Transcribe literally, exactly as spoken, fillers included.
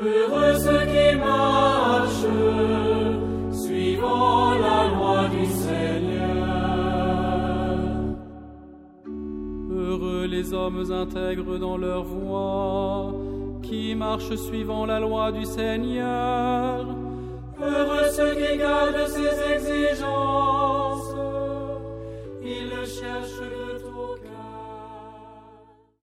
Heureux ceux qui marchent, suivant la loi du Seigneur. Heureux les hommes intègres dans leur voie, qui marchent suivant la loi du Seigneur. Heureux ceux qui gardent